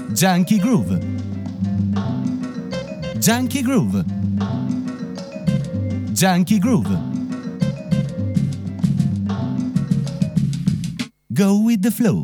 Junkie Groove. Junkie Groove. Junkie Groove. Go with the flow.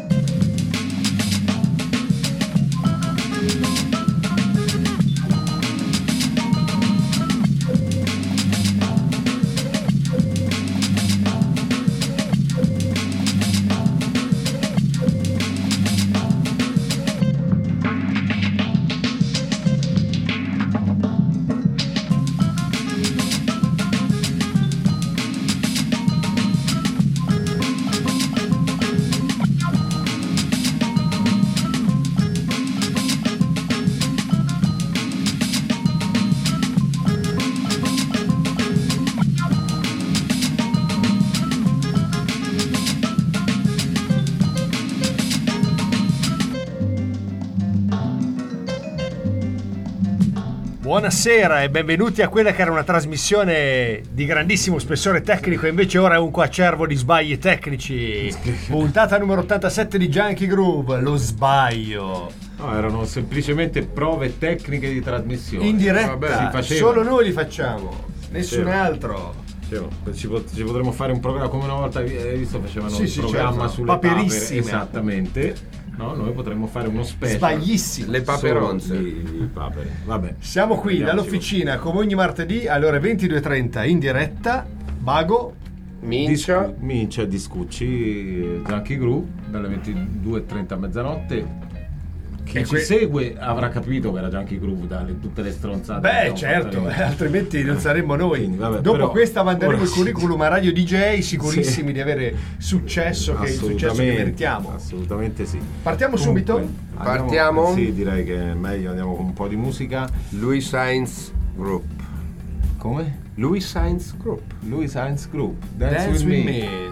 Buonasera e benvenuti a quella che era una trasmissione di grandissimo spessore tecnico, invece ora è un coacervo di sbagli tecnici. Puntata numero 87 di Junkie Groove, lo sbaglio. No, erano semplicemente prove tecniche di trasmissione. In diretta, Vabbè, solo noi li facciamo, nessun altro. Ci potremmo fare un programma come una volta, hai visto, facevano un programma sulle paperissime. papere, esattamente. No, noi potremmo fare uno special. Sbaglissimo. Le paperonze. Di papere. Vabbè. Siamo qui dall'officina come ogni martedì alle ore 22:30 in diretta. Bago, Mincia. Mincia di Scucci, Junkie Groove, dalle 22:30 a mezzanotte. Chi ci segue avrà capito che era Junkie Groove dalle tutte le stronzate. beh certo, altrimenti non saremmo noi. Quindi, vabbè, dopo però, questa manderemo il sì. curriculum a Radio DJ, sicurissimi di avere successo, che è il successo che meritiamo. Assolutamente sì. Partiamo Comunque, subito? Partiamo? Sì, direi che è meglio, andiamo con un po' di musica. Louis Sainz Group. Come? Louis Sainz Group. Louis Sainz Group, Dance with me.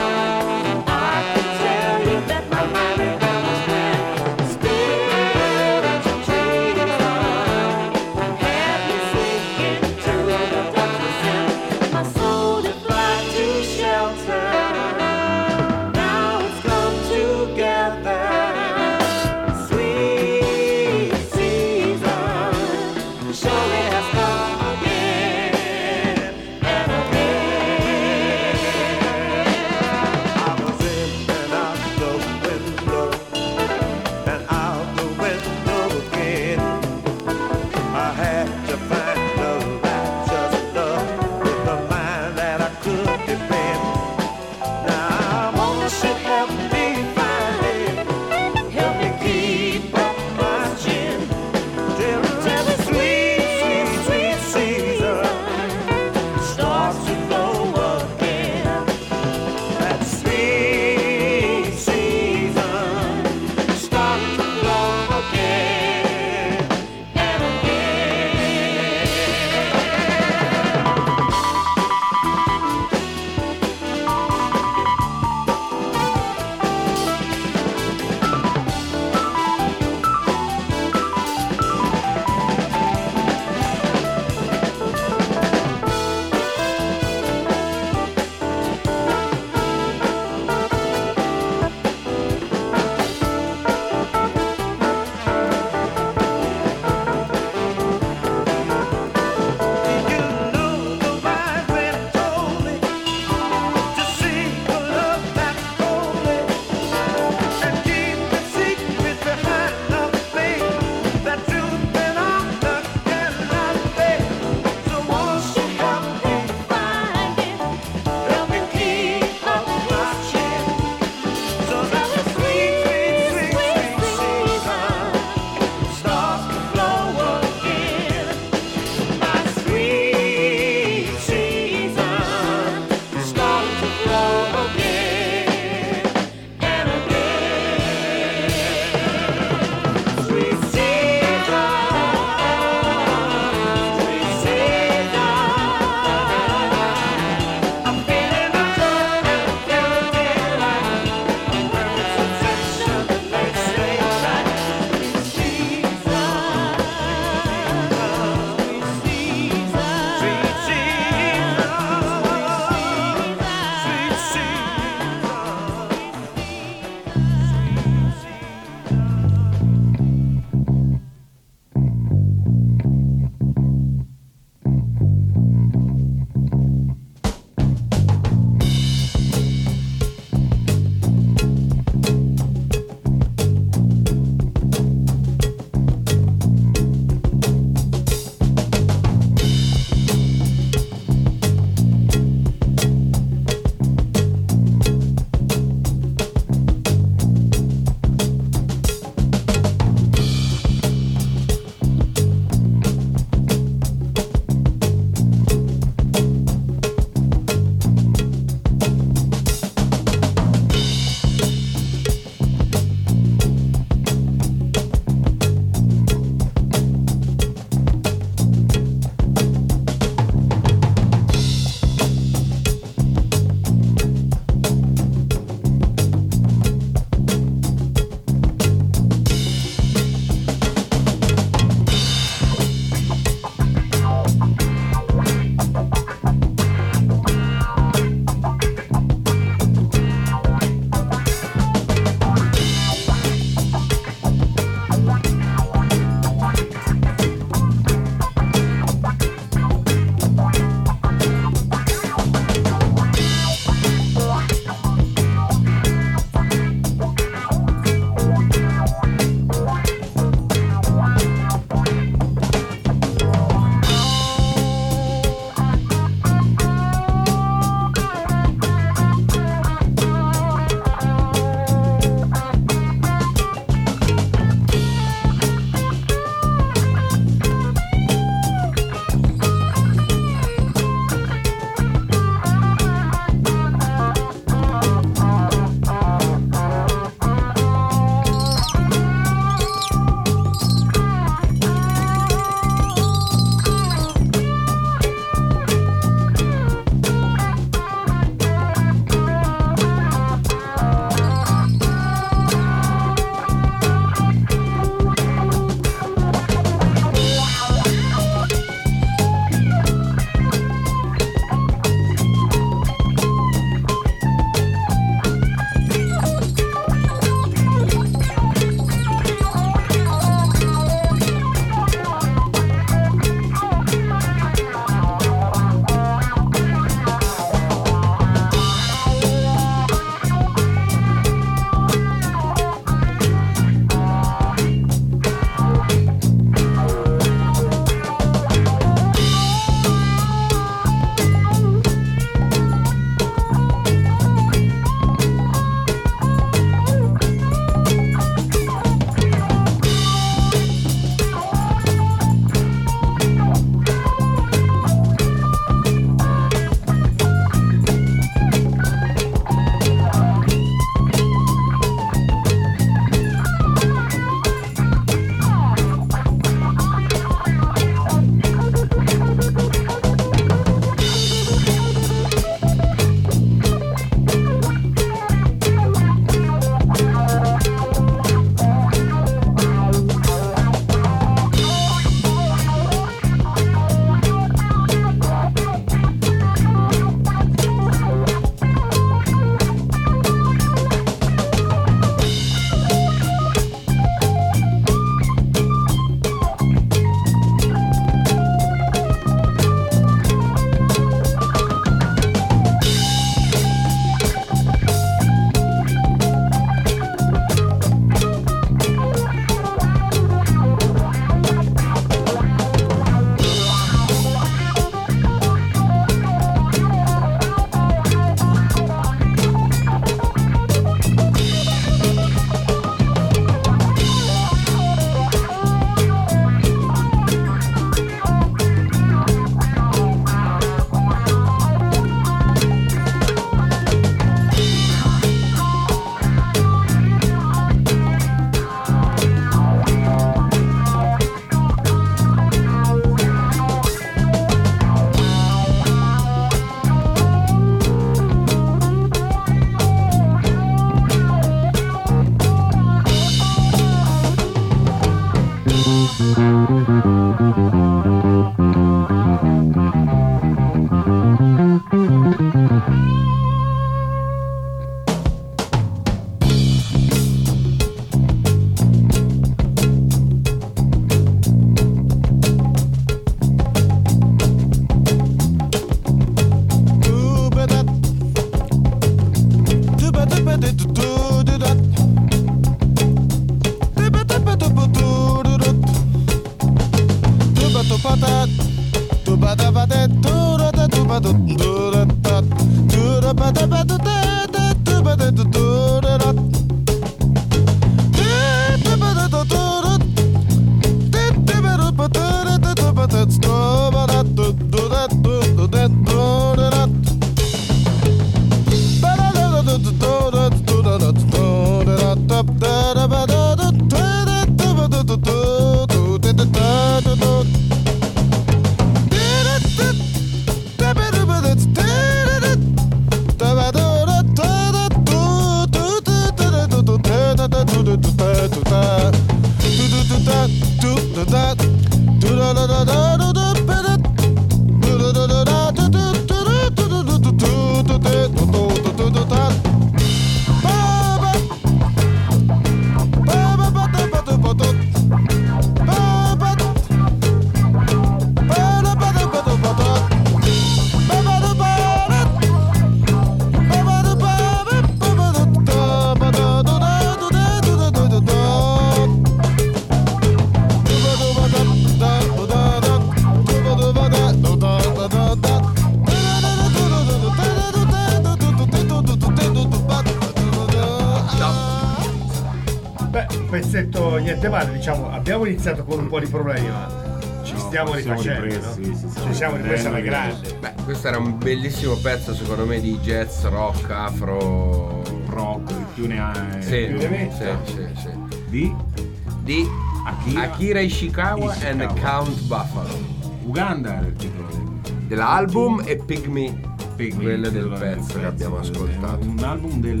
Pezzetto niente male, diciamo, abbiamo iniziato con un po' di problemi, ma ci stiamo rifacendo, ripresi, no? Ci siamo ripresi alla grande. Beh, questo era un bellissimo pezzo secondo me di jazz, rock, afro, rock, più ne ha sì, più ne metta. sì. di Akira Ishikawa and Ishikawa. Count Buffalo. Uganda era il titolo Dell'album e Pygmy, Pygmy, quello del titolo pezzo che abbiamo ascoltato. Un album del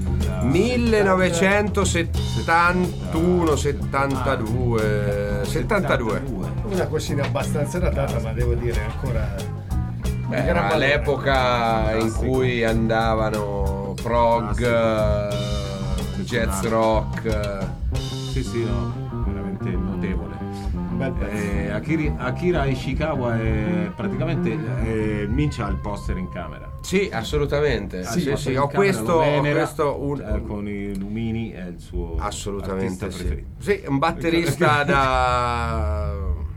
1971, 72. Una cosina abbastanza datata, ma devo dire ancora Beh, di gran era valore. l'epoca in cui andavano prog, jazz rock. Sì, no, veramente notevole. Un bel pezzo. Akira Ishikawa è praticamente Minch ha il poster in camera. Sì, assolutamente. Ha il poster Sì, in ho camera, questo, lo ho venera, questo con i lumini è il suo assolutamente artista preferito. sì, un batterista da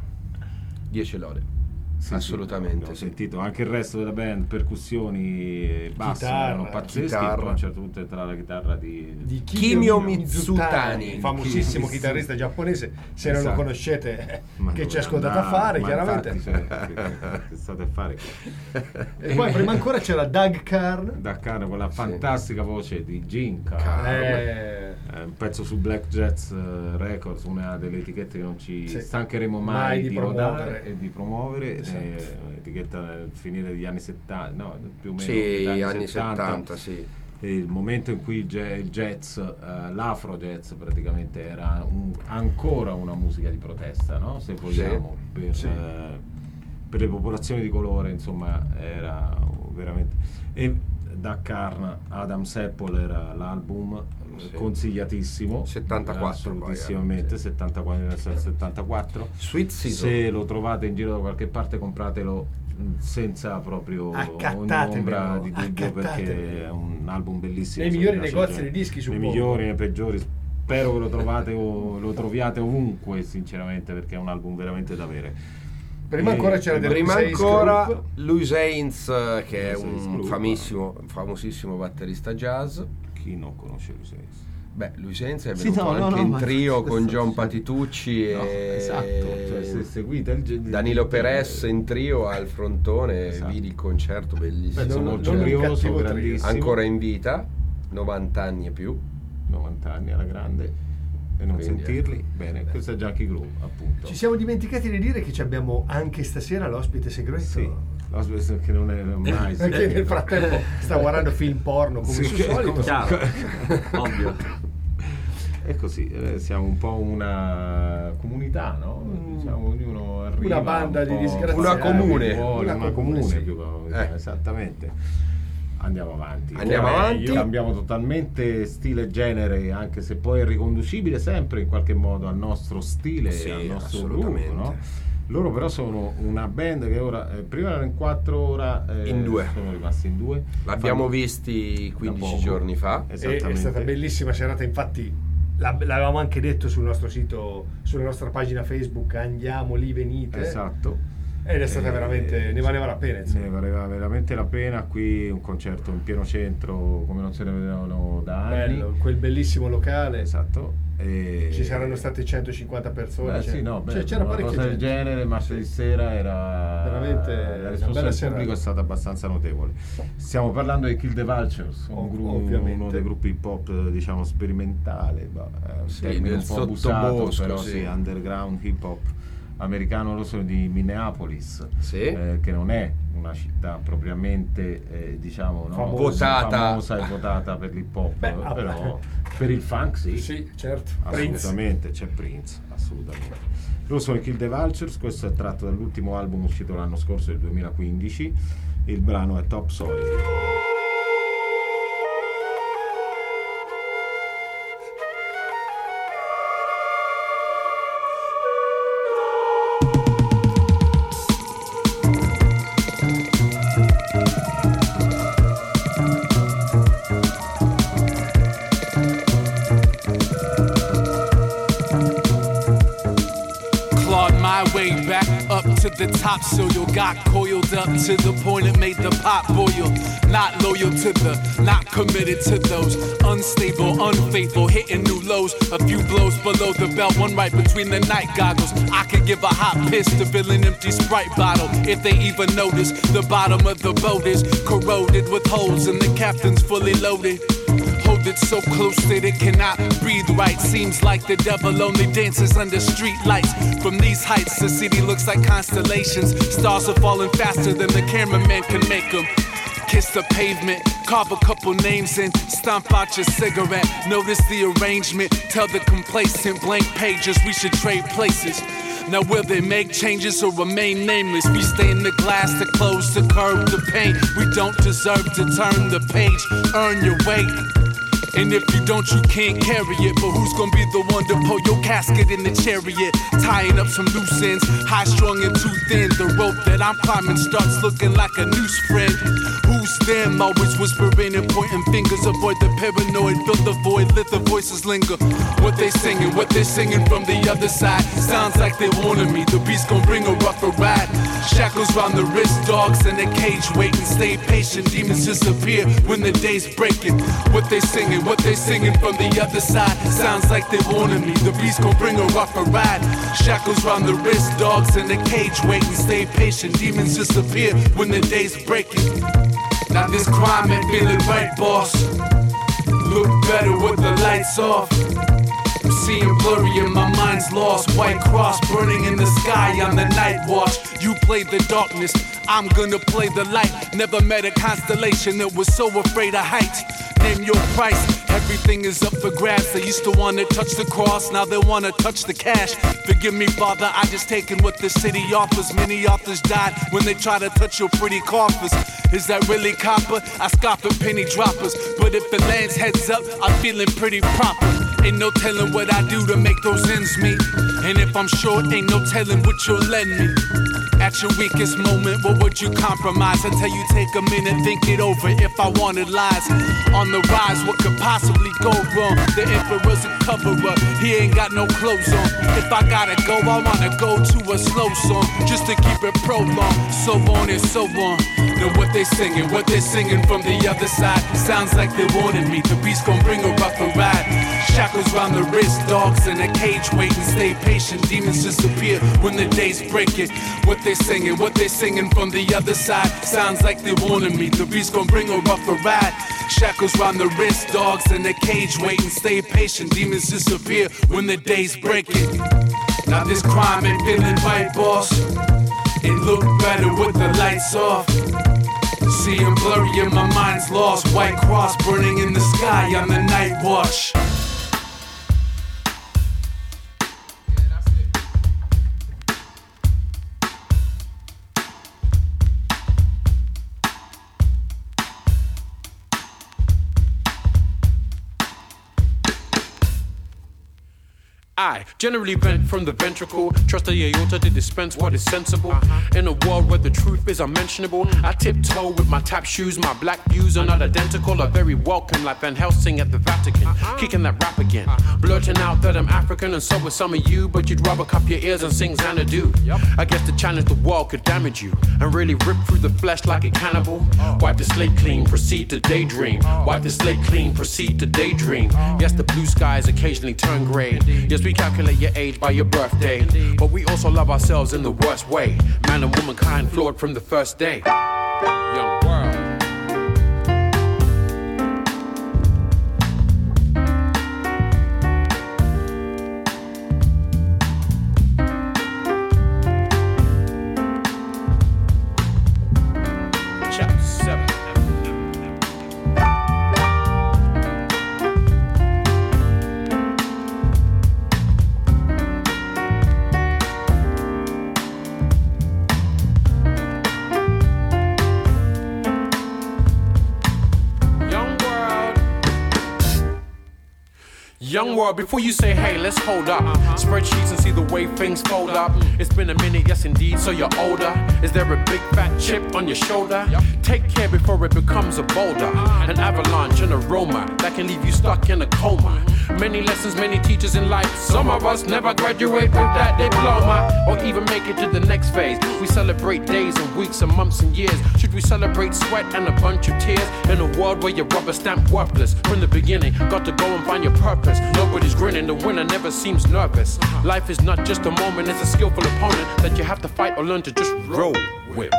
10 lode. Sì, assolutamente, abbiamo sì. sentito anche il resto della band, percussioni e basso Chitarra, erano pazzeschi, chitarra. poi a un certo punto entra la chitarra di Kimio Mitsutani, famosissimo Kimio chitarrista giapponese, se non lo Esatto. conoscete, Ma che dove ci ascoltate a andare? fare, Ma chiaramente. infatti, che state a fare? E poi prima ancora c'era Doug Carn, Dakar con la fantastica voce di Gene Carr. Un pezzo su Black Jazz Records, una delle etichette che non ci Sì. stancheremo Mai mai di di promuovere. rodare e di promuovere. Esatto. Etichetta nel finire degli anni 70, no, più o meno Sì, metà anni 70, sì. E il momento in cui il jazz, l'afro jazz praticamente era ancora una musica di protesta, no? Se vogliamo, per le popolazioni di colore, insomma, era veramente. E Dakar, Adam Seppel era l'album, consigliatissimo, 74 assolutissimamente, poi, sì. 74. Sweet Season. Se lo trovate in giro da qualche parte, compratelo senza proprio ogni Accattatevelo, ombra di dubbio, accattatevelo. perché è un album bellissimo. Nei se migliori vi piace negozi il di dischi, genere. suppongo. Nei migliori, nei peggiori. Spero che lo trovate o lo troviate ovunque, sinceramente, perché è un album veramente da avere. prima ancora c'era del Prima Louis Hayes ancora Group. Louis Haynes, che è Louis Hayes un Group. famosissimo batterista jazz. Chi non conosce Louis Hayes? Beh, Louis Haynes è Sì, venuto no, anche no, in ma trio questo- con John Patitucci No, e esatto, cioè, se seguite Danilo Perez in trio al frontone. Esatto. Vidi il concerto bellissimo. Beh, sono non molto un curioso, cattivo trio. grandissimo, Ancora in vita, 90 anni e più. 90 anni alla grande, e non Quindi, sentirli bene. Questo è Junkie Groove, appunto. Ci siamo dimenticati di dire che ci abbiamo anche stasera l'ospite segreto. Sì, l'ospite che non è mai Perché nel frattempo sta guardando film porno come Sì, sul che- solito. Chiaro, ovvio. È così, siamo un po' una comunità, no? Diciamo, ognuno arriva Una banda un di po'- disgraziati. Una comune. Una comune, sì. più che- esattamente. Andiamo avanti. Andiamo avanti. Cambiamo totalmente stile e genere, anche se poi è riconducibile sempre in qualche modo al nostro stile, Sì, al nostro assolutamente. gruppo, no? Loro però sono una band che ora, prima erano in 4, ora In 2. sono rimasti in 2. L'abbiamo Fanno- visti da 15 poco. giorni fa. E Esattamente. è stata bellissima serata, infatti l'avevamo anche detto sul nostro sito, sulla nostra pagina Facebook, andiamo lì, venite. Esatto. Ed è stata veramente, ne valeva la pena, insomma. Ne valeva veramente la pena. Qui un concerto in pieno centro come non se ne vedevano da anni. Bello, quel bellissimo locale. Esatto. E... Ci saranno state 150 persone. Beh, sì, no, beh, c'era una parecchia cosa del gente. genere, martedì sera era Veramente la una risposta bella del serata. pubblico è stata abbastanza notevole. Stiamo parlando di Kill the Vultures, Ovviamente. uno dei gruppi hip hop diciamo sperimentale, un Sì, termine del un po' abusato, sottobosco, però sì. sì, underground hip hop americano. Loro sono di Minneapolis, Sì. che non è una città propriamente diciamo no, Votata. famosa e votata per l'hip hop, Beh, però per il funk sì. Sì, certo. Prince. Assolutamente, c'è Prince, assolutamente. Loro sono i Kill the Vultures, questo è tratto dall'ultimo album uscito l'anno scorso, del 2015, il brano è Top Soil. Clawed my way back up to the top soil. Got coiled up to the point it made the pot boil. Not loyal to the, not committed to those. Unstable, unfaithful, hitting new lows. A few blows below the belt, one right between the night goggles. I could give a hot piss to fill an empty Sprite bottle. If they even notice, the bottom of the boat is corroded with holes and the captain's fully loaded. Hold it so close that it cannot breathe right. Seems like the devil only dances under street lights. From these heights, the city looks like constellations. Stars are falling faster than the cameraman can make them. Kiss the pavement, carve a couple names in, stomp out your cigarette. Notice the arrangement, tell the complacent blank pages we should trade places. Now will they make changes or remain nameless? We stain the glass to close, to curb the pain. We don't deserve to turn the page, earn your weight. And if you don't, you can't carry it. But who's gonna be the one to pull your casket in the chariot? Tying up some loose ends, high strung and too thin. The rope that I'm climbing starts looking like a noose friend. Who's them? Always whispering and pointing fingers. Avoid the paranoid, fill the void, let the voices linger. What they singing from the other side. Sounds like they wanted me, the beast gon' bring a rougher ride. Shackles round the wrist, dogs in a cage waiting. Stay patient, demons disappear when the day's breaking. What they singing from the other side. Sounds like they wanted me, the beast gon' bring a rougher ride. Shackles round the wrist, dogs in a cage waiting. Stay patient, demons disappear when the day's breaking. Now this crime ain't feeling right, boss. Look better with the lights off. I'm seeing blurry and my mind's lost. White cross burning in the sky on the night watch. You play the darkness, I'm gonna play the light. Never met a constellation that was so afraid of heights. Name your price, everything is up for grabs. They used to wanna touch the cross, now they wanna touch the cash. Forgive me, Father, I just taken what the city offers. Many authors died when they try to touch your pretty coffers. Is that really copper? I scoff at penny droppers. But if the land's heads up, I'm feeling pretty proper. Ain't no telling what I do to make those ends meet. And if I'm short, ain't no telling what you'll lend me. At your weakest moment, what would you compromise? Until you take a minute, think it over. If I wanted lies on the rise, what could possibly go wrong? The emperor's a cover-up, he ain't got no clothes on. If I gotta go, I wanna go to a slow song, just to keep it prolonged. So on and so on. Know what they singing from the other side. Sounds like they wanted me, the beast gon' bring a rougher ride. Shackles round the wrist, dogs in a cage waiting. Stay patient, demons disappear when the day's breaking. What they singing from the other side. Sounds like they wanted me, the beast gon' bring a rougher ride. Shackles round the wrist, dogs in a cage waiting. Stay patient, demons disappear when the day's breaking. Now this crime ain't feeling right, boss. It look better with the lights off. Seeing blurry and my mind's lost. White cross burning in the sky on the night watch. I generally vent from the ventricle. Trust the aorta to dispense what is sensible. In a world where the truth is unmentionable, I tiptoe with my tap shoes. My black views are not identical, are very welcome, like Van Helsing at the Vatican. Kicking that rap again, blurting out that I'm African, and so are some of you. But you'd rather cup your ears and sing Xanadu. I guess to challenge the world could damage you and really rip through the flesh like a cannibal. Wipe the slate clean, proceed to daydream. Wipe the slate clean, proceed to daydream. Yes, the blue skies occasionally turn gray. Yes, we calculate your age by your birthday. But we also love ourselves in the worst way. Man and womankind flawed from the first day. Young world. Chapter 7. Young world, before you say, hey, let's hold up. Spreadsheets and see the way things fold up. It's been a minute, yes indeed, so you're older. Is there a big fat chip on your shoulder? Take care before it becomes a boulder. An avalanche, an aroma that can leave you stuck in a coma. Many lessons, many teachers in life. Some of us never graduate with that diploma or even make it to the next phase. We celebrate days and weeks and months and years. Should we celebrate sweat and a bunch of tears? In a world where you're rubber stamped worthless from the beginning, got to go and find your purpose. Nobody's grinning, the winner never seems nervous. Life is not just a moment, it's a skillful opponent that you have to fight or learn to just roll with.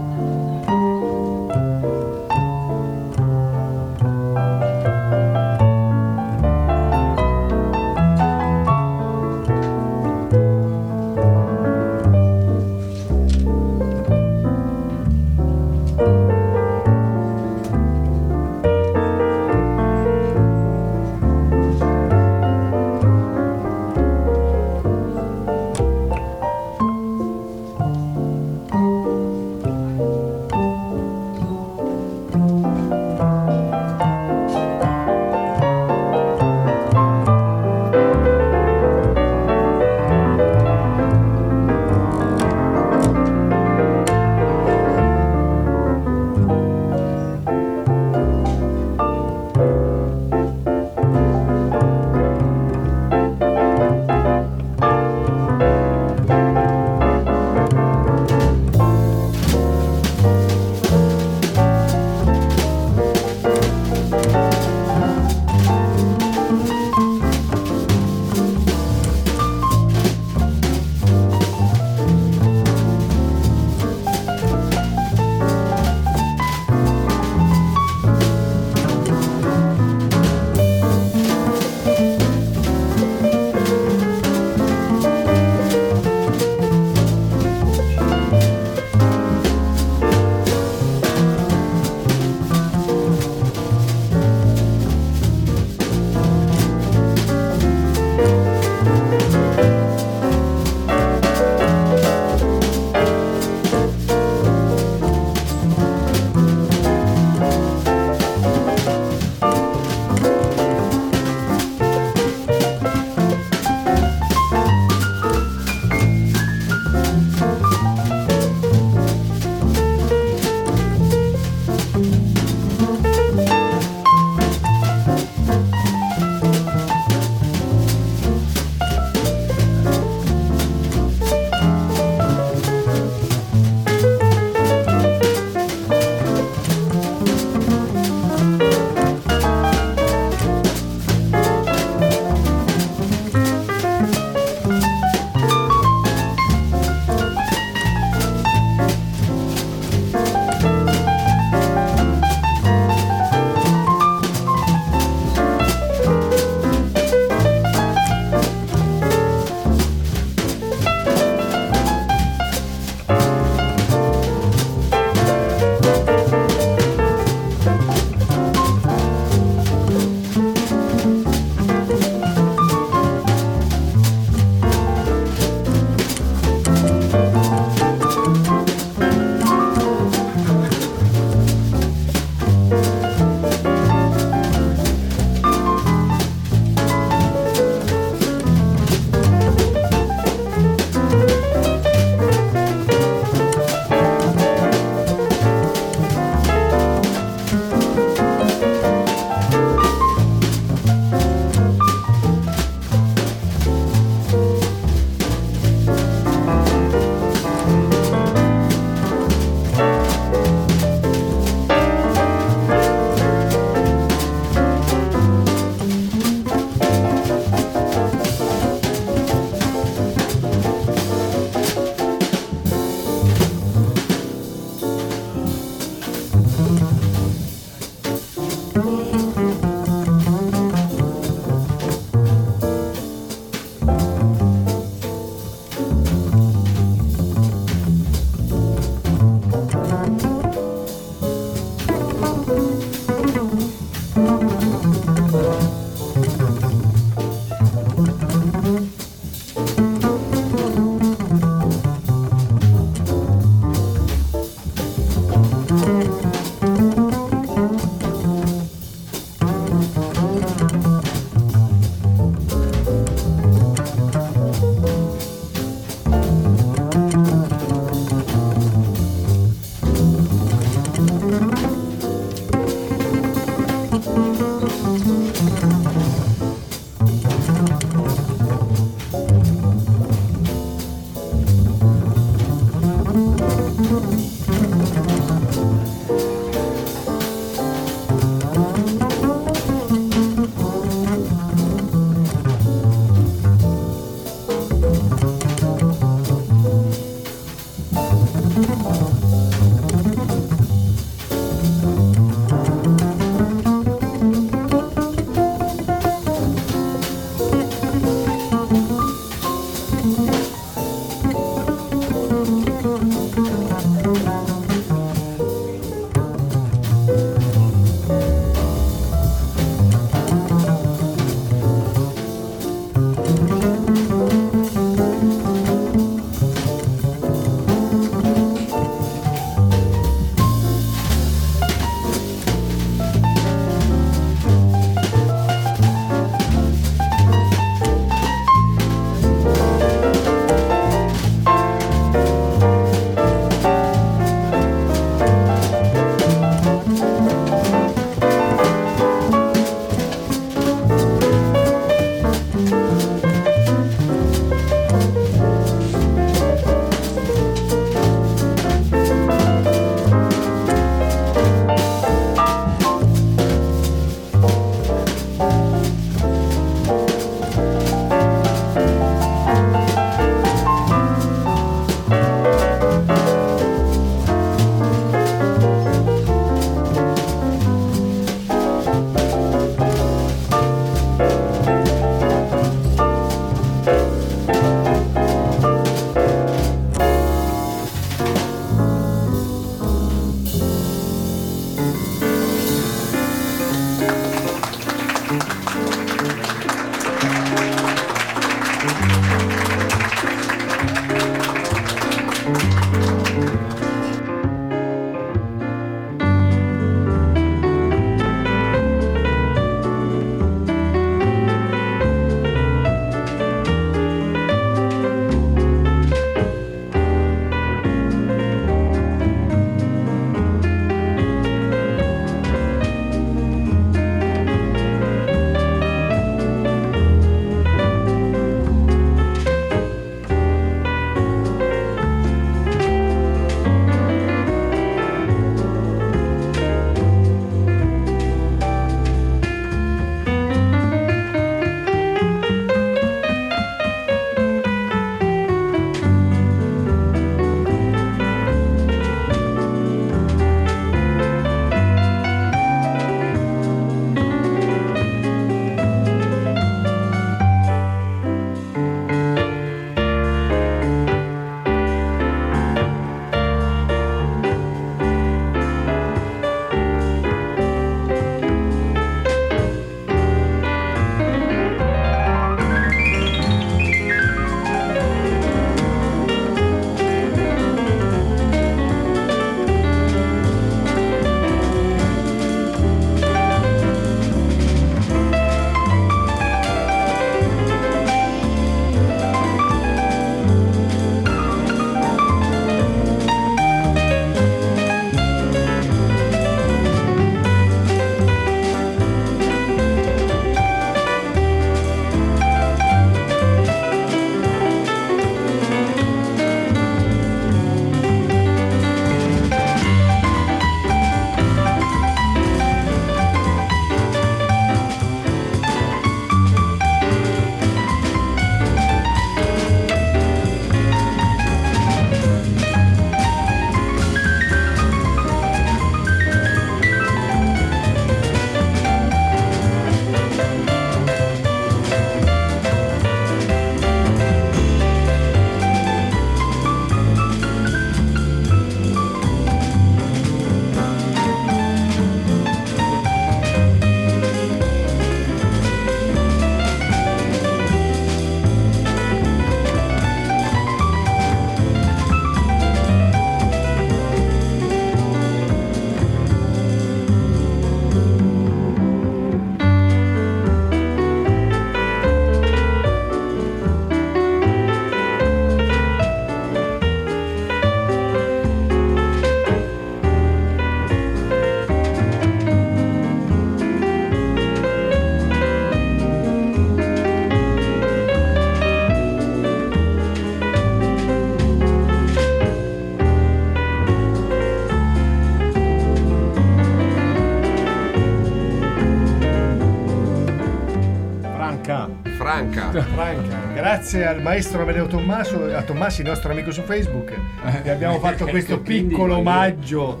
Franca, grazie al maestro Amedeo Tommaso, a Tommasi, nostro amico su Facebook, vi abbiamo fatto questo piccolo omaggio,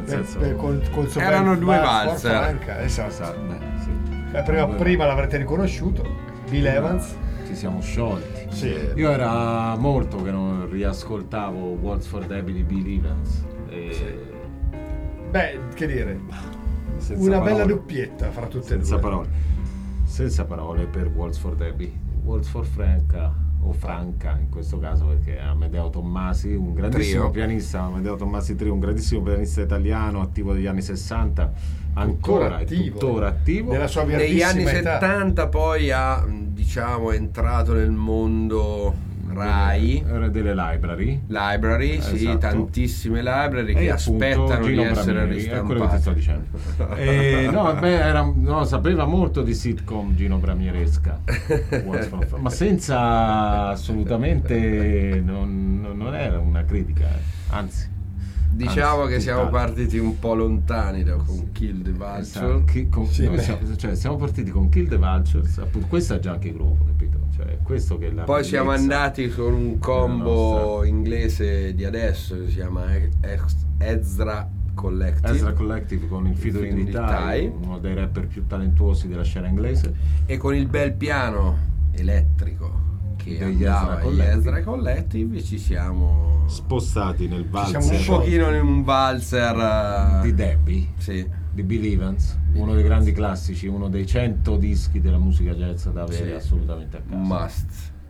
con suo erano bel due Forza valzer. Franca, esatto. Prima l'avrete riconosciuto, Bill Evans. Ci siamo sciolti. Sì. Io era molto che non riascoltavo Waltz for Debbie di Bill Evans. Beh, che dire, Senza una parole. bella doppietta fra tutte e due. Senza parole per Waltz for Debbie. Waltz for Franca, o Franca in questo caso, perché Amedeo Tommasi, un grandissimo pianista, Amedeo Tommasi Trio, un grandissimo pianista italiano attivo degli anni 60, ancora tuttora attivo. Nella sua negli anni età. 70 poi ha, diciamo, entrato nel mondo Rai, delle library, sì, esatto. Tantissime library E che appunto aspettano di Gino essere Bramieri, è quello che ti sto ristampate. dicendo. Sapeva molto di sitcom Gino Bramieresca, ma senza assolutamente non era una critica, anzi. Diciamo che siamo tutt'altro. partiti un po' lontani con Kill the Vulture. Siamo partiti con Kill the Vultures, appunto. Questa è Junkie Groove, capito? Cioè, questo che è la Poi siamo andati con un combo inglese di adesso che si chiama Ezra Collective con il featuring di di Tai, uno dei rapper più talentuosi della scena inglese, e con il bel piano elettrico che degli andava Ezra gli Ezra Collective, ci siamo spostati nel valzer Siamo un pochino in un valzer di Debbie, sì, di Bill Evans, uno dei grandi classici, uno dei 100 dischi della musica jazz da avere assolutamente a casa. must.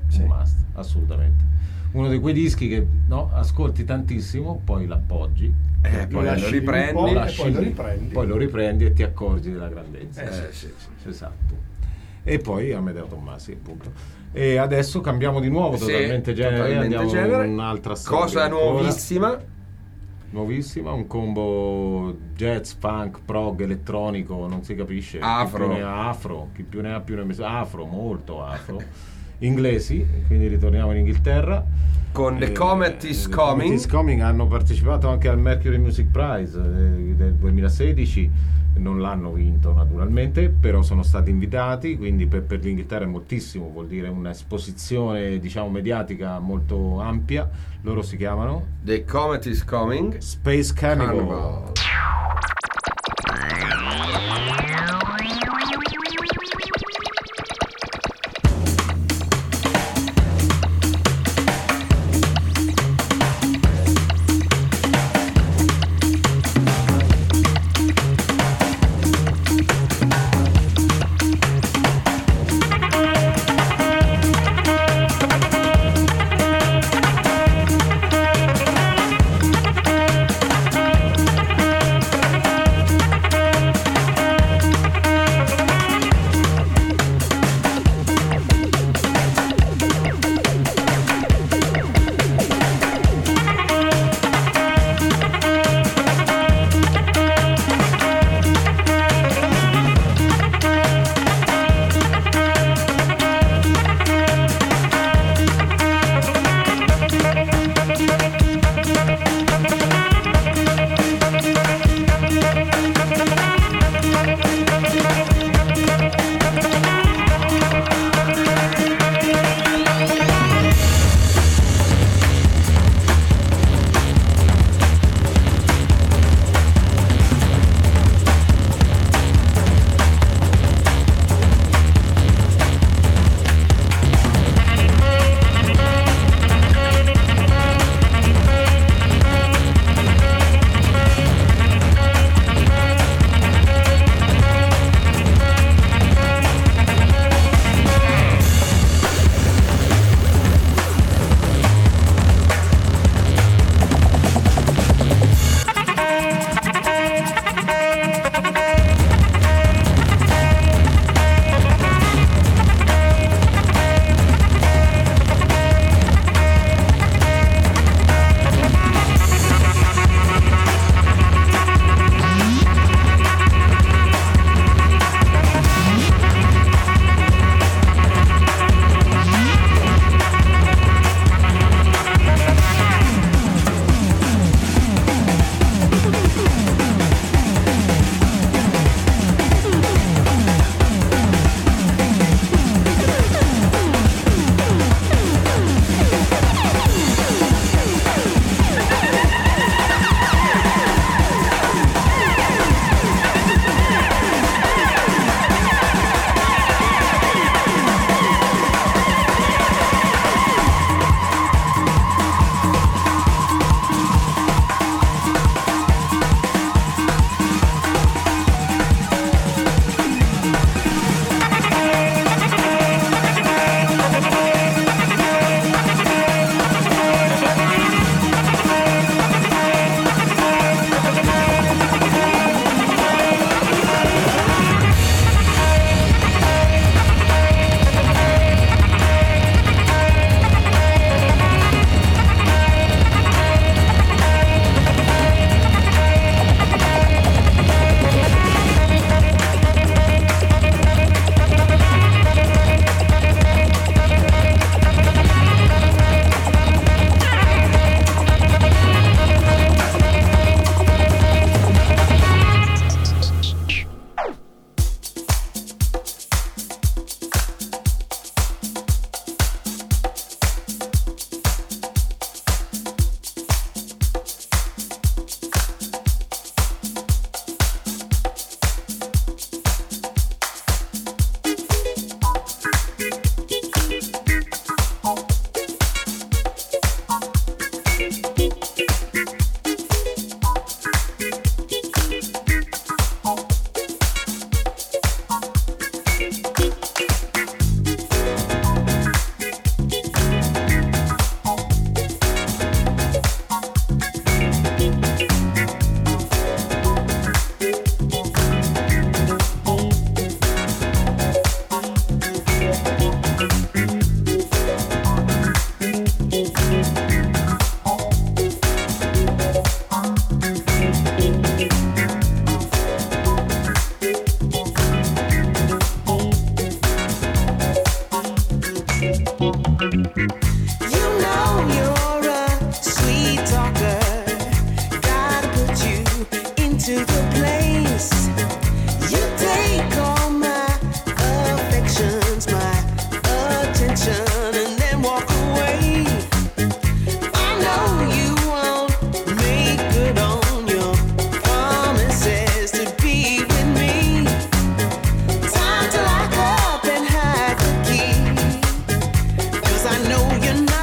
un must, assolutamente. Uno di quei dischi che ascolti tantissimo, poi l'appoggi, Poi lo riprendi, poi lo riprendi e ti accorgi della grandezza. Sì. Esatto. E poi Amedeo Tommasi, appunto. E adesso cambiamo di nuovo totalmente genere, andiamo in un'altra storia. Cosa nuovissima, un combo jazz, funk, prog, elettronico, non si capisce. Afro. Chi più ne ha più ne mette. Afro, molto afro. Inglesi, quindi ritorniamo in Inghilterra. Con The Comet is Coming. Comet is Coming hanno partecipato anche al Mercury Music Prize del 2016, non l'hanno vinto naturalmente, però sono stati invitati, quindi per l'Inghilterra è moltissimo, vuol dire un'esposizione diciamo mediatica molto ampia. Loro si chiamano The Comet is Coming, Space Cannibal. You know you're a sweet talker. Gotta put you into the place. You take all my affections, my attention, and then walk away. I know you won't make good on your promises to be with me. Time to lock up and hide the key, 'cause I know you're not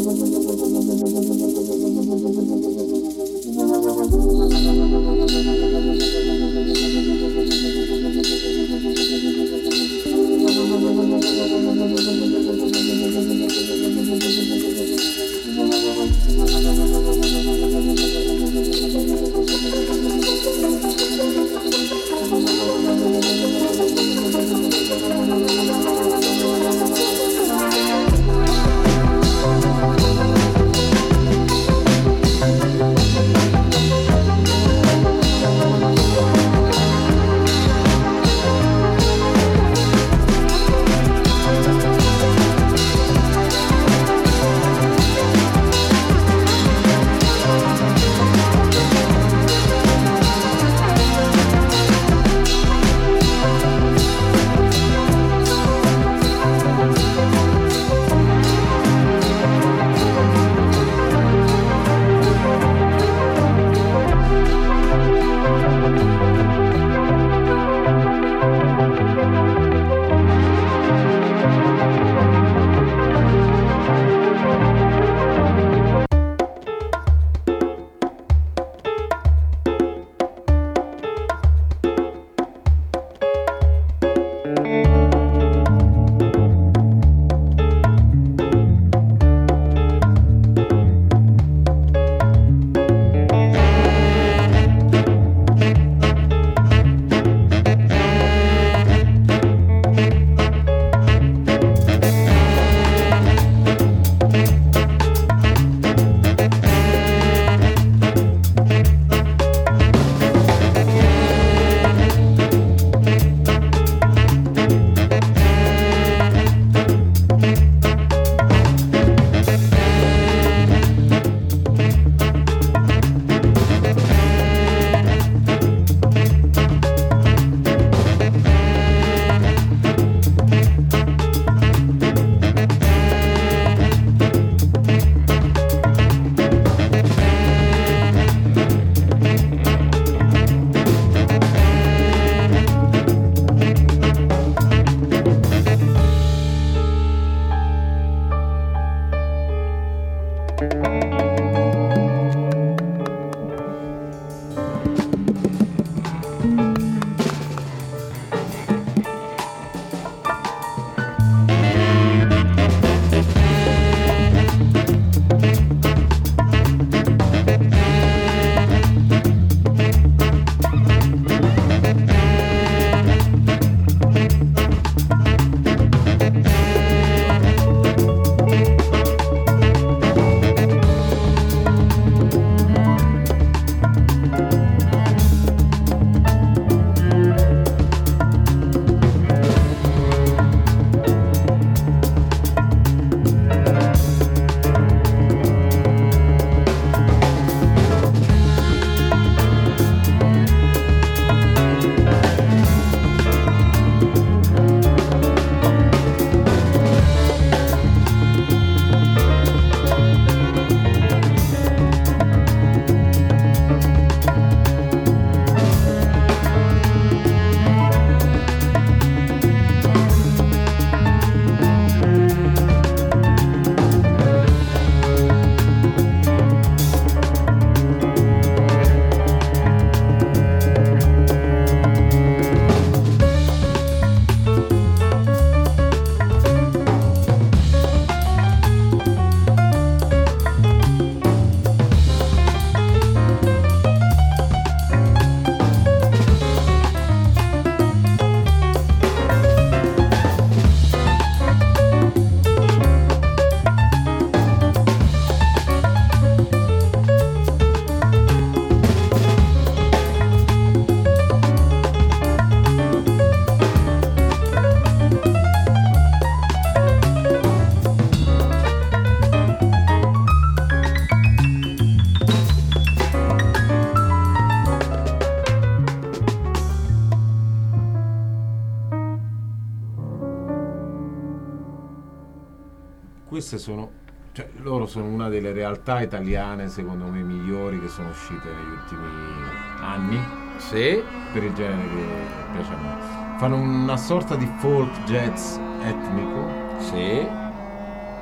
queste sono, cioè, loro sono una delle realtà italiane secondo me migliori che sono uscite negli ultimi anni. Sì. Per il genere che piace a me. Fanno una sorta di folk jazz etnico. Sì.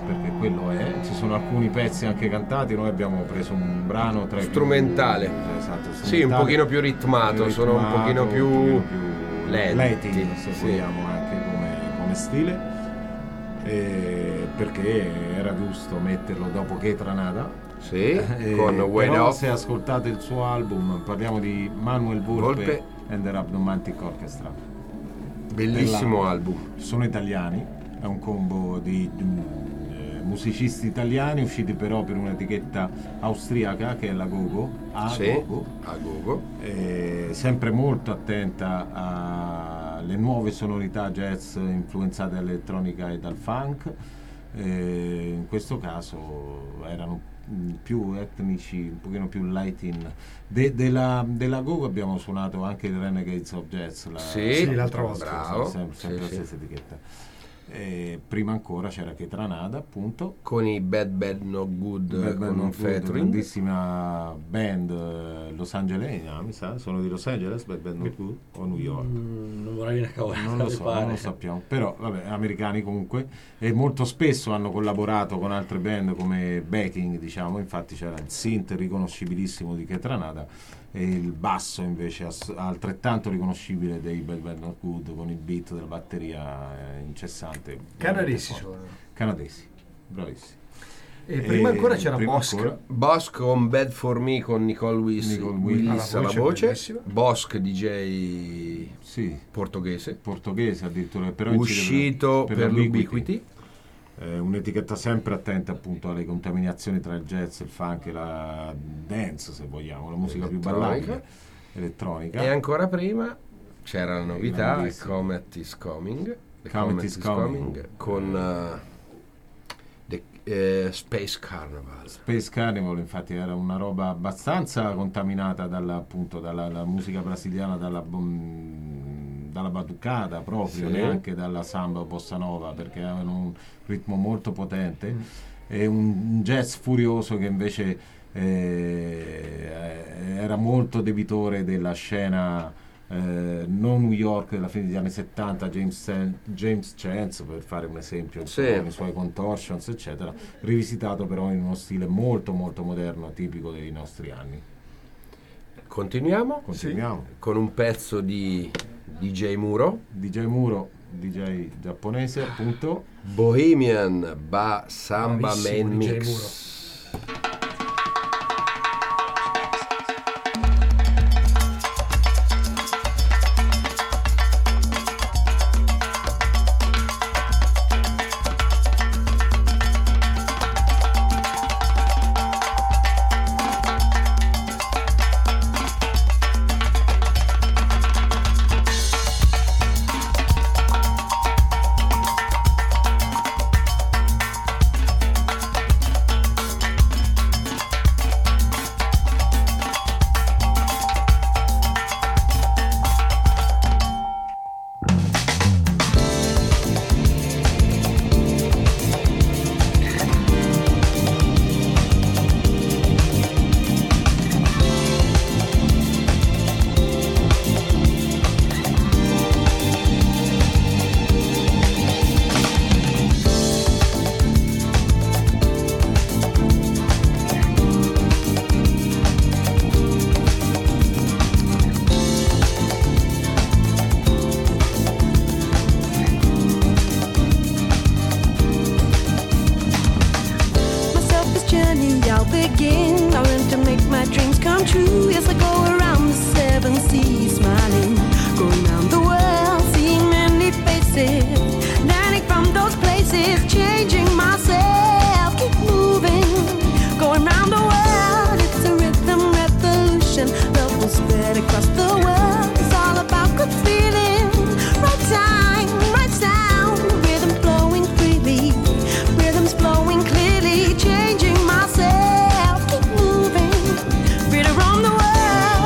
perché quello è. Ci sono alcuni pezzi anche cantati, noi abbiamo preso un brano tra i più- Strumentale. esatto, Sì, un pochino più ritmato, sono un pochino più lenti, Latin, se sì. vogliamo, anche come stile, perché era giusto metterlo dopo che Tranada. sì, con Way Però Up. se ascoltate il suo album, parliamo di Manuel Volpe and the Rhabdomantic Orchestra. Bellissimo Della- album. Sono italiani, è un combo di musicisti italiani usciti però per un'etichetta austriaca che è la Gogo, Sì, Gogo, a gogo. sempre molto attenta alle nuove sonorità jazz influenzate dall'elettronica e dal funk. In questo caso erano più etnici, un pochino più lighting. Della Gogo abbiamo suonato anche il Renegades of Jazz Sì, l'altra volta. bravo. sempre la Sì, stessa etichetta. Prima ancora c'era Ketranada, appunto, Con i Bad No Good, Bad con Bad un Not Good, featuring. grandissima band Los Angeles, mi sa, sono di Los Angeles, Bad Bad Not Good, o New York. Non vorrei una cavolata, Non lo mi so, pare. non lo sappiamo, però vabbè, americani comunque, e molto spesso hanno collaborato con altre band come backing, diciamo. Infatti c'era il synth riconoscibilissimo di Ketranada e il basso invece altrettanto riconoscibile dei Bad Bad Not Good, con il beat della batteria incessante. Canadesi veramente forte. sono. Canadesi, bravissimi. E prima ancora c'era prima Bosch. ancora- Bosch con Bad For Me con Nicole Willis alla voce. bellissima. Bosch DJ Sì, portoghese, portoghese addirittura, però uscito incide per l'Ubiquity. l'Ubiquity. Un'etichetta sempre attenta appunto alle contaminazioni tra il jazz, il funk e la dance, se vogliamo, la musica più Elettronica. ballabile, elettronica. E ancora prima c'era la novità, grandissimo. Comet is Coming, The Comet is Coming. con Space Carnival. Space Carnival infatti era una roba abbastanza contaminata appunto dalla musica brasiliana, dalla batucata proprio, Sì. neanche dalla samba o bossa nova, perché avevano un ritmo molto potente, e un jazz furioso che invece era molto debitore della scena non New York della fine degli anni 70, James Chance per fare un esempio, Sì. con i suoi contortions eccetera, rivisitato però in uno stile molto molto moderno, tipico dei nostri anni. Continuiamo con un pezzo di DJ Muro, DJ giapponese appunto, Bohemian Samba Bravissimo, Main DJ Mix. My selfish journey, I'll begin. I learn to make my dreams come true. Yes, I go around the seven seas, smiling, going round the world, seeing many faces, learning from those places, changing myself, keep moving, going round the world. It's a rhythm revolution. Love will spread across the world. It's all about good feeling, right time, right sound, rhythm flowing freely, rhythms flowing clearly, changing myself, keep moving, right around the world.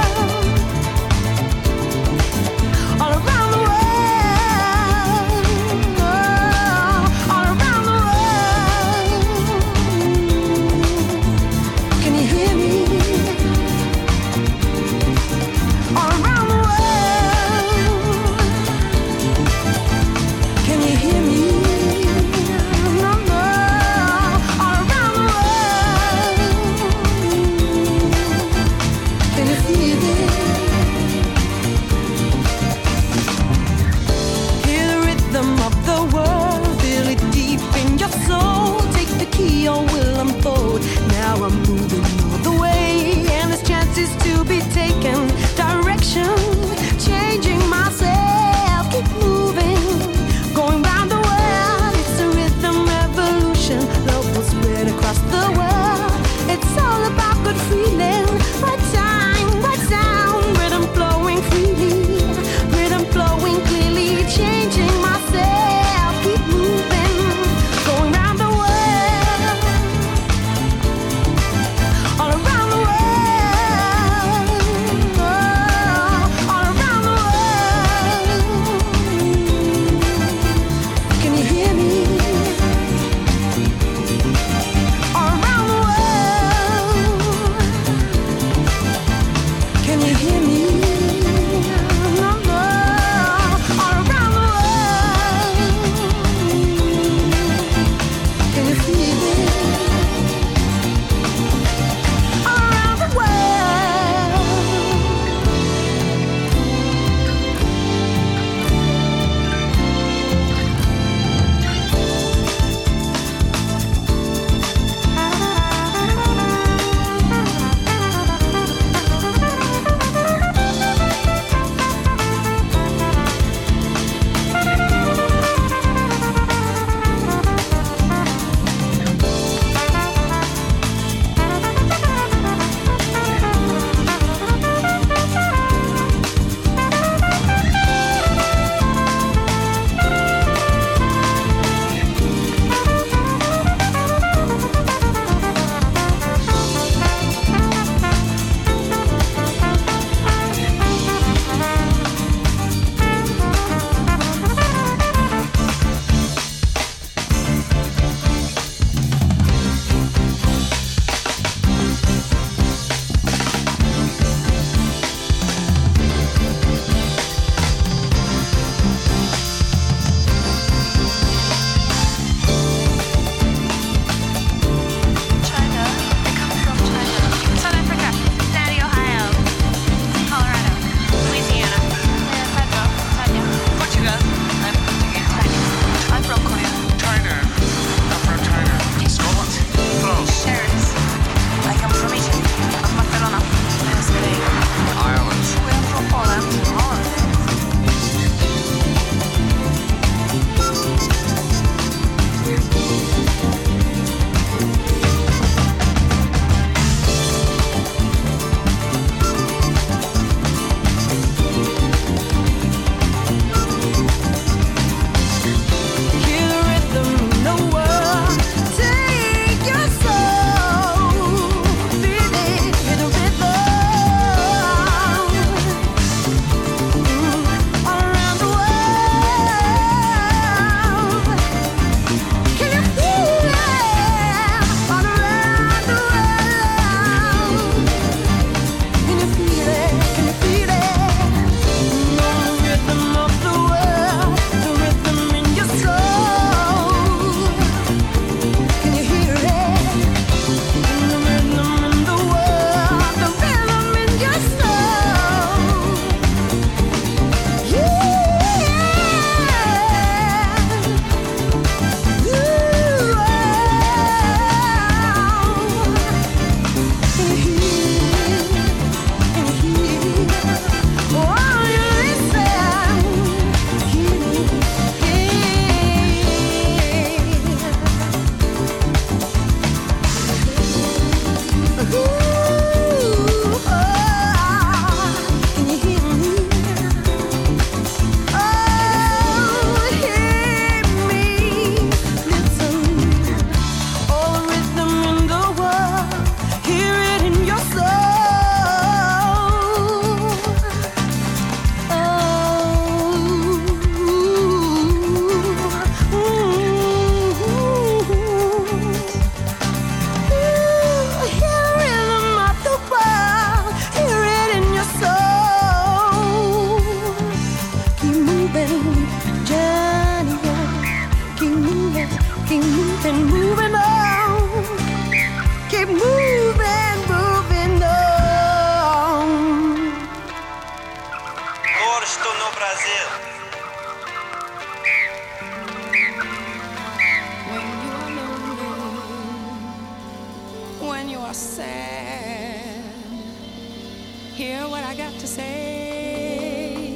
when you are sad, hear what I got to say.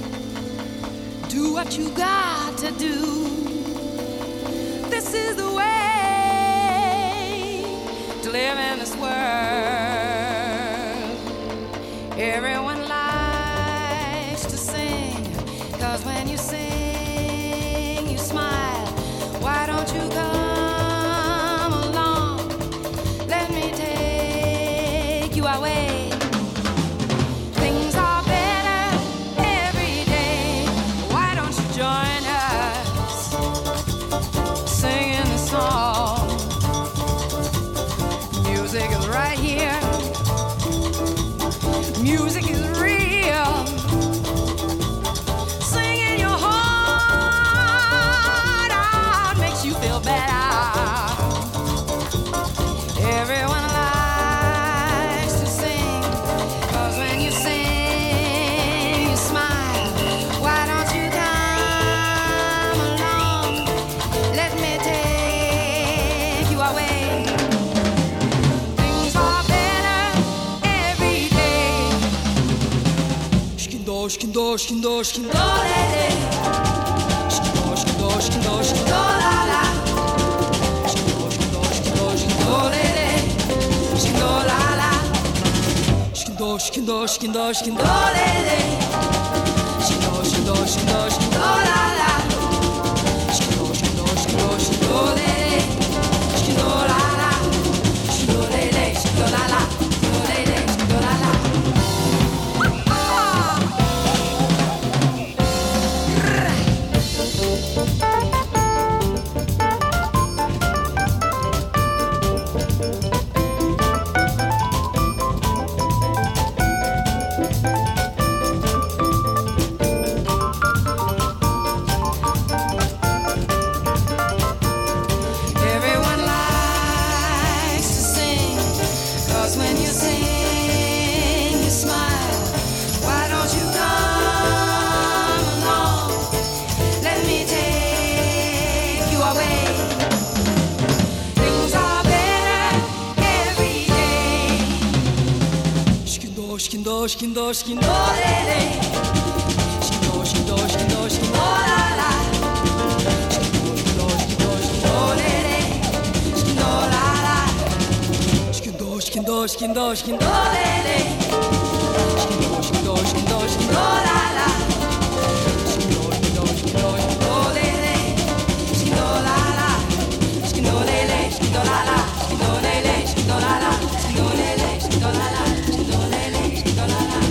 Do what you got to do. This is the way to live in this world. Everyone likes to sing, 'cause when you sing, you smile. Why don't you come along? Let me take you away. Things are better every day. Why don't you join us singing the song? Music is right here. Music is real. Singing your heart out makes you feel better. Everyone likes to sing, 'cause when you sing, you smile. Why don't you come along? Let me take you away. Things are better every day. Shkindo, shkindo, shkindo, shkindo, lele. Shkindo, shkindo, shkindo, shkindo, la la. Shkindo, shkindo, shkindo, shkindo, lele. Shkindo, la la. Shkindo, shkindo, shkindo, shkindo, lele. Shkindo, shkindo, shkindo, shkindo, la la. Shkindo, shkindo, shkindo, shkindo, lele. Shkindo, la la. Shkindo, lele, shkindo, la la. Shkindo, lele, shkindo, la la. Everyone likes to sing, 'cause when you sing, you smile. Why don't you come along? Let me take you away. Things are better every day. Shkindo, shkindo, shkindo, shkindo, lele. Shkindo, shkindo, shkindo, shkindo, la la. Shkindo, shkindo, shkindo, shkindo, lele. Shkindo, la la. Shkindo, shkindo, shkindo, shkindo, lele. Shkindo, shkindo, shkindo, shkindo, la la. Shkindo, shkindo, shkindo, shkindo, lele. Shkindo, la la. Shkindo, lele, shkindo, la la. Shkindo, lele, shkindo, la la. Shkindo, lele, shkindo, la la. Shkindo, lele, shkindo, la la.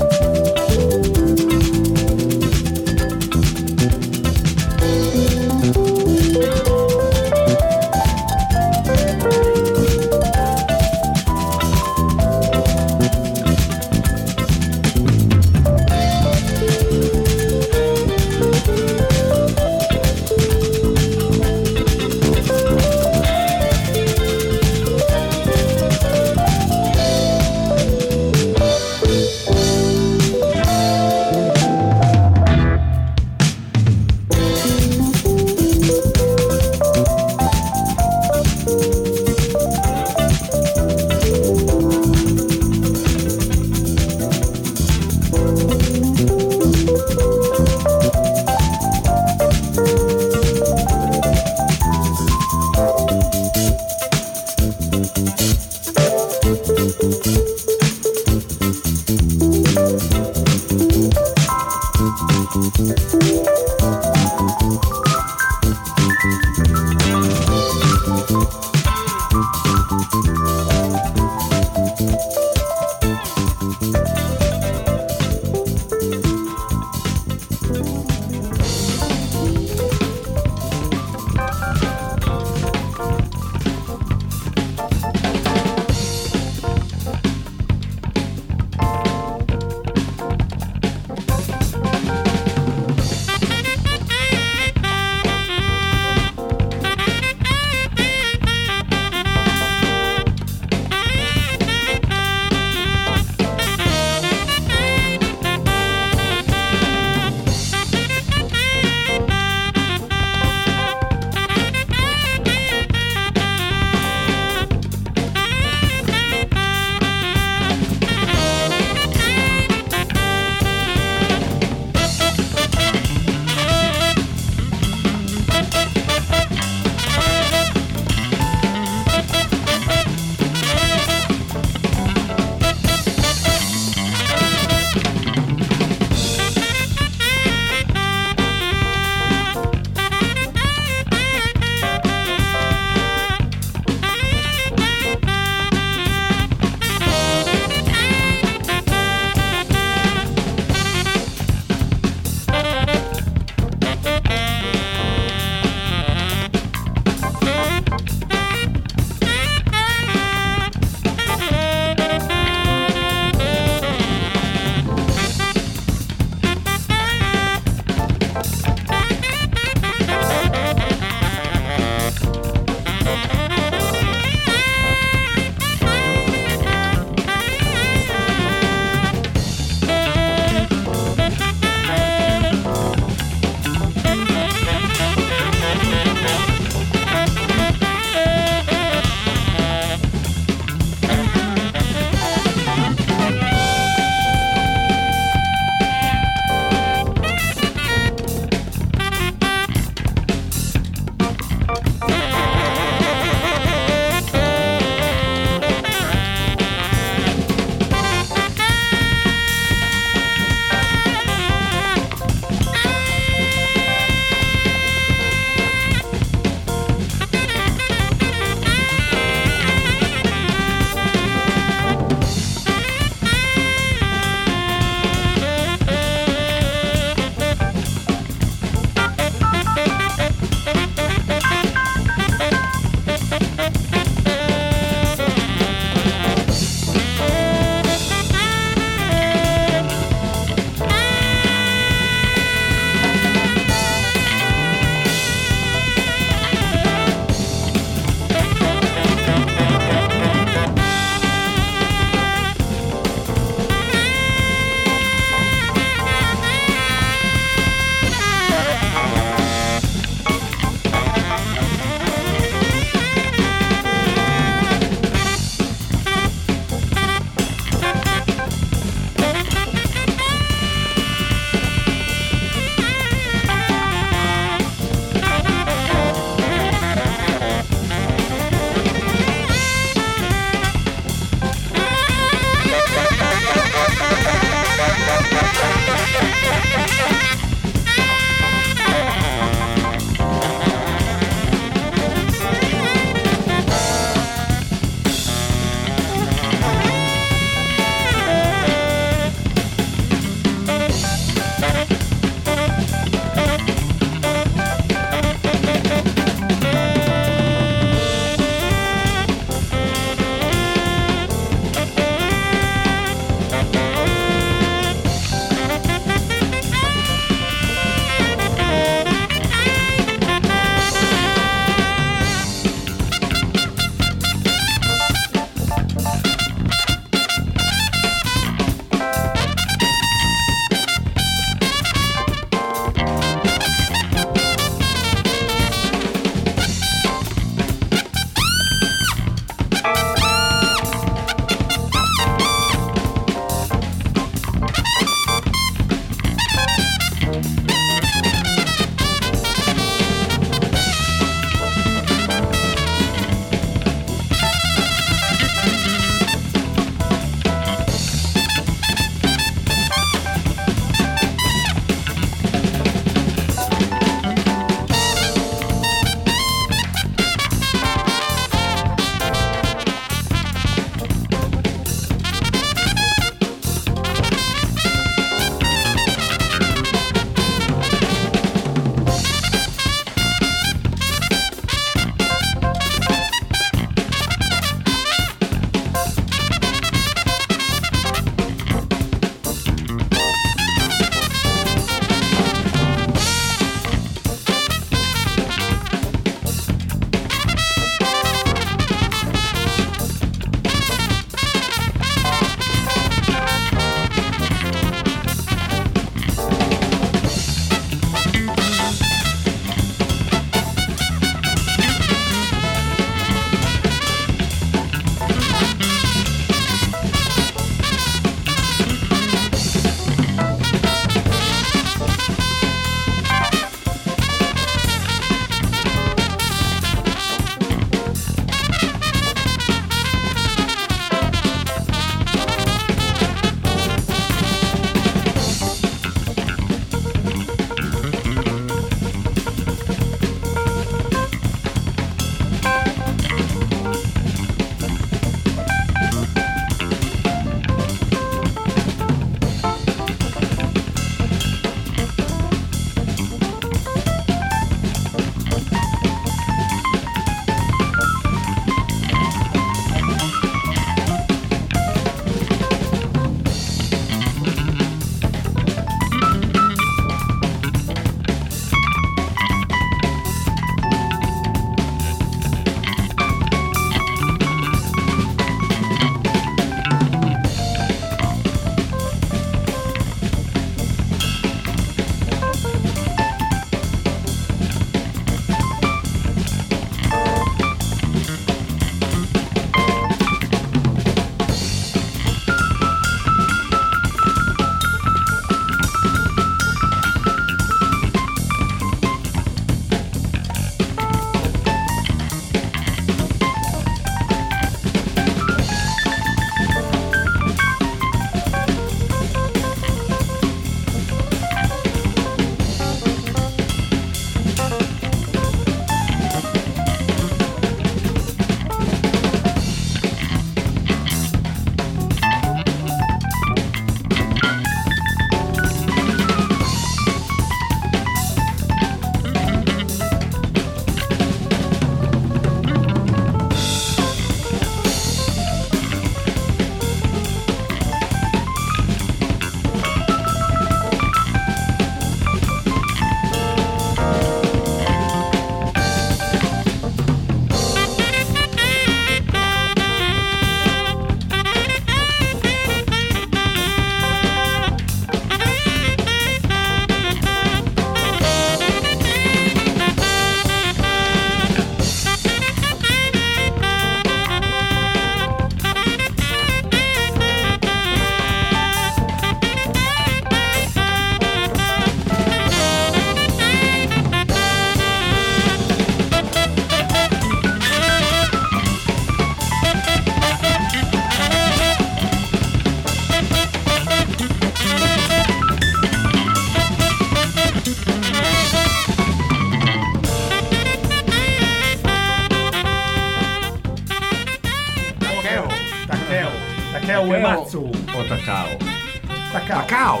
Takeo Uematsu. O Takao. Takao.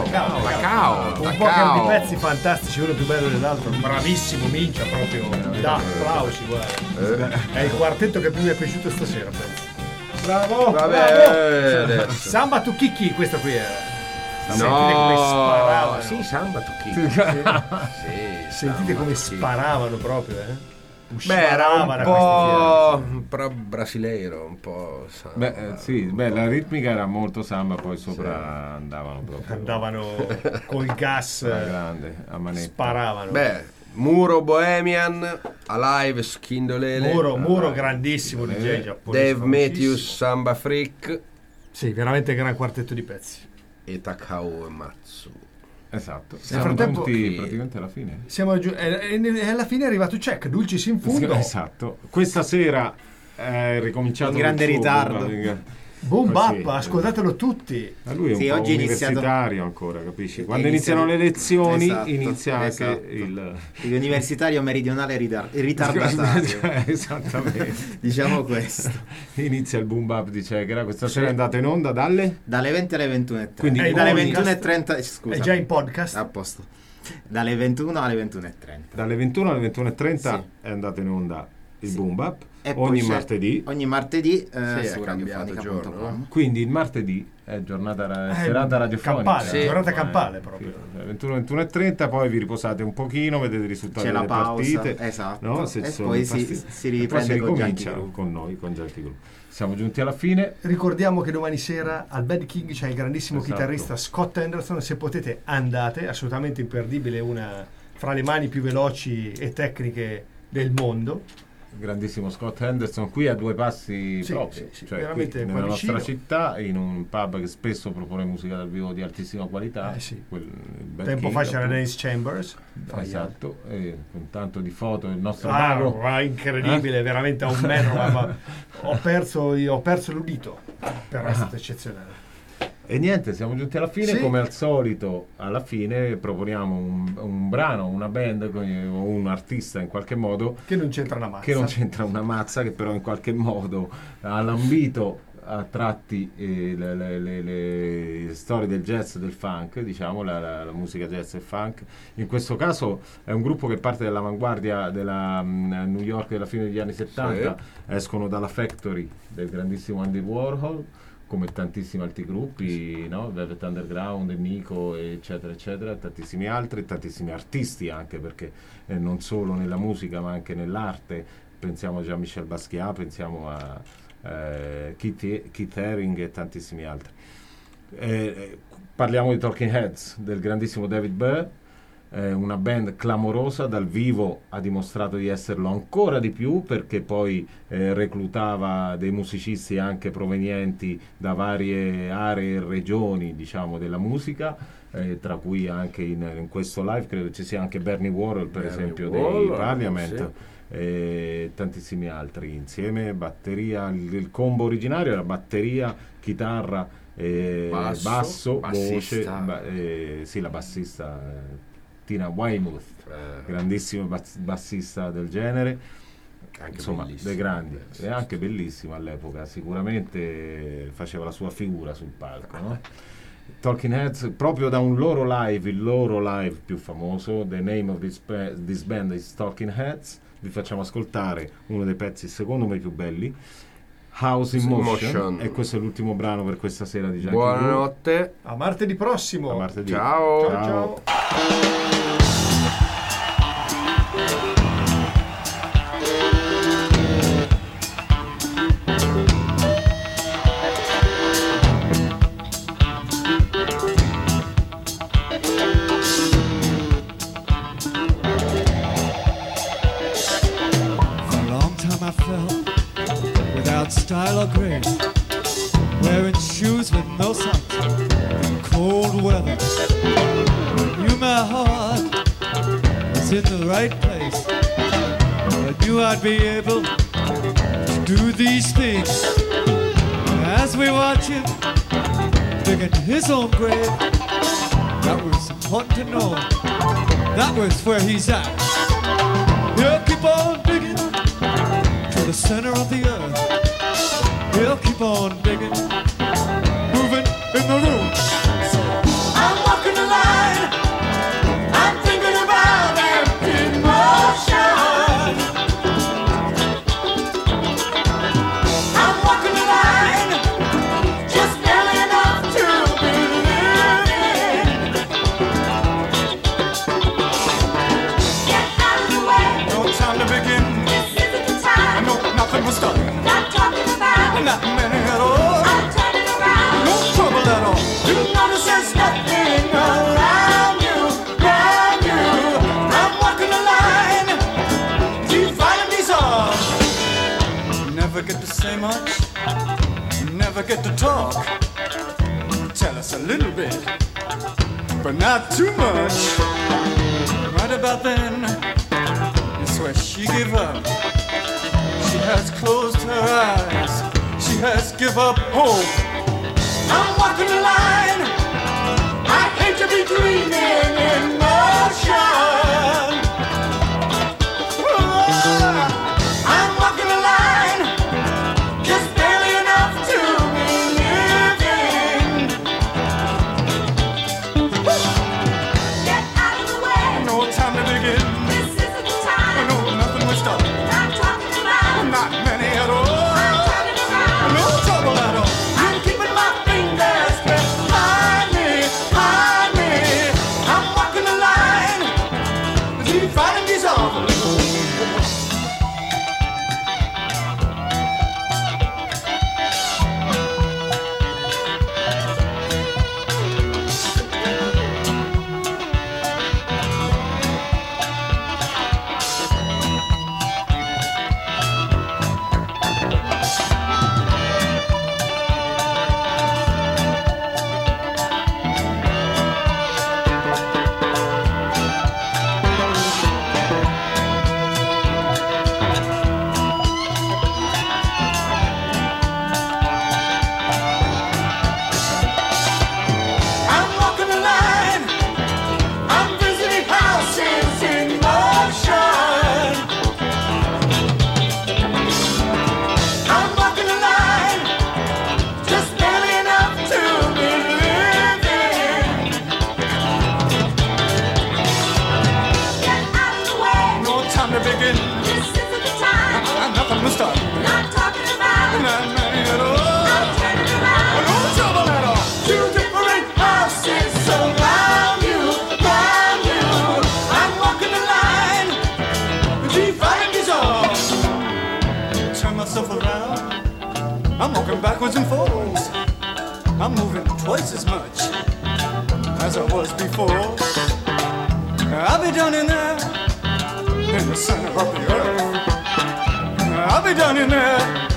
Un po' che di pezzi fantastici, uno più bello dell'altro. Bravissimo, Mincia, proprio. Da applausi, guarda. È il quartetto che più mi è piaciuto stasera, penso. Bravo! Vabbè, adesso. Samba to Kiki, questo qui era. No, Sentite come sparavano. Sì, Samba to Kiki. Sentite come sparavano proprio, eh. Beh, era un po' brasileiro, un po'. La ritmica era molto samba, poi sopra andavano proprio. Andavano col gas grande, a manetta. Sparavano. Beh, Muro Bohemian, Alive Schindolele. Muro grandissimo DJ giapponese. Dave Matthews Samba Freak. Sì, veramente gran quartetto di pezzi. E Takao Uematsu. Esatto, Nel siamo frattempo giunti praticamente alla fine. Siamo e alla fine è arrivato Check, Dulcis in fondo. Esatto, questa sera è ricominciato in grande ritardo. Boom Bap, ascoltatelo tutti. Ma lui è Sì, un po' oggi è universitario ancora, capisci? Quando iniziano le lezioni inizia anche l'universitario meridionale ritardatario. Esattamente. Diciamo questo. Inizia il boom bap di Cechera. Questa sera è andata in onda dalle 20 alle 21:30. Quindi dalle 21:30, scusa. È già in podcast. A posto. Dalle 21 alle 21:30. Dalle 21 alle 21:30 Sì. è andato in onda il boom bap. E Ogni poi martedì. Ogni martedì è su cambiato giorno, radiofonica.com. Quindi il martedì è serata radiofonica. Campale, giornata campale proprio. 21:30, poi vi riposate un pochino, vedete i risultati C'è delle la pausa, partite. esatto. No? Se E sono poi partite. si E poi riprende con ricomincia Junkie Group. con noi, con Junkie Group. Siamo giunti alla fine. Ricordiamo che domani sera al Bad King c'è il grandissimo Esatto. chitarrista Scott Henderson. Se potete andate, assolutamente imperdibile, una fra le mani più veloci e tecniche del mondo. Grandissimo Scott Henderson qui a due passi Sì, proprio, sì, cioè veramente qui qua nella vicino. nostra città, in un pub che spesso propone musica dal vivo di altissima qualità. Sì. Il Bad Tempo King, fa c'era appunto. Dance Chambers. Esatto, e con tanto di foto il nostro mago. Incredibile, veramente a un metro. Ma ho perso l'udito, però è stato eccezionale. E niente, siamo giunti alla fine. Sì. Come al solito, alla fine proponiamo un brano, una band o un artista in qualche modo Che non c'entra una mazza. che non c'entra una mazza, che però in qualche modo ha lambito a tratti le storie del jazz e del funk, diciamo la musica jazz e funk. In questo caso è un gruppo che parte dall'avanguardia della New York della fine degli anni 70, escono dalla Factory del grandissimo Andy Warhol, come tantissimi altri gruppi, no? Velvet Underground, Nico, eccetera eccetera, tantissimi altri, tantissimi artisti anche, perché non solo nella musica ma anche nell'arte. Pensiamo a Jean-Michel Basquiat, pensiamo a Keith Haring e tantissimi altri. Parliamo di Talking Heads, del grandissimo David Byrne, una band clamorosa, dal vivo ha dimostrato di esserlo ancora di più, perché poi reclutava dei musicisti anche provenienti da varie aree e regioni, diciamo, della musica, tra cui anche in questo live credo ci sia anche Bernie Worrell, per esempio, dei Parliament. Sì. E tantissimi altri insieme. Batteria, il combo originario era batteria, chitarra, basso, voce, la bassista Tina Weymouth, grandissimo bassista del genere, Anche insomma bellissimo. dei grandi, e anche bellissimo all'epoca, sicuramente faceva la sua figura sul palco, no? Talking Heads, proprio da un loro live, il loro live più famoso, The Name of this band is Talking Heads. Vi facciamo ascoltare uno dei pezzi secondo me più belli, House in Motion, e questo è l'ultimo brano per questa sera di Junkie Group. Buonanotte. A martedì prossimo. A martedì. Ciao. Ciao. For a long time I felt without style or grace, wearing shoes with no socks in cold weather. Knew my heart was in the right place. I knew I'd be able to do these things. As we watch him digging his own grave, that was important to know. That was where he's at. He'll keep on digging to the center of the earth. He'll keep on digging in the room. So I'm walking the line. I'm thinking about empty motion. I'm walking the line, just barely enough to be living. Get out of the way. No time to begin. This isn't the time. No, nothing was done. Not talking about. Not many at all. I'm turning around. No trouble at all. You notice there's nothing around you, around you. I'm walking the line, dividing these arms. Never get to say much, never get to talk. Tell us a little bit, but not too much. Right about then, it's where she gave up. She has closed her eyes, she has give up hope. I'm walking the line, I hate to be dreaming in motion. I'm walking the line, just barely enough to be living. Get out of the way. No time to begin. This isn't the time. No, nothing was done. Not talking about. Not many at all. I'm turning around. No trouble at all. I'm keeping my fingers behind me, behind me. I'm walking the line, dividing these arms. I'm walking the line. I'm visiting houses in motion. I'm walking the line, just barely enough to be living. Get out of the way. No time to begin. This isn't the time. Nothing to start. Not talking about. Not many at all. I'm turning around. No trouble at all. Two different houses surround you, around you. I'm walking the line, dividing these arms. Turn myself around. I'm walking backwards and forwards. I'm moving twice as much as I was before. I'll be down in there, in the center of the earth. I'll be down in there,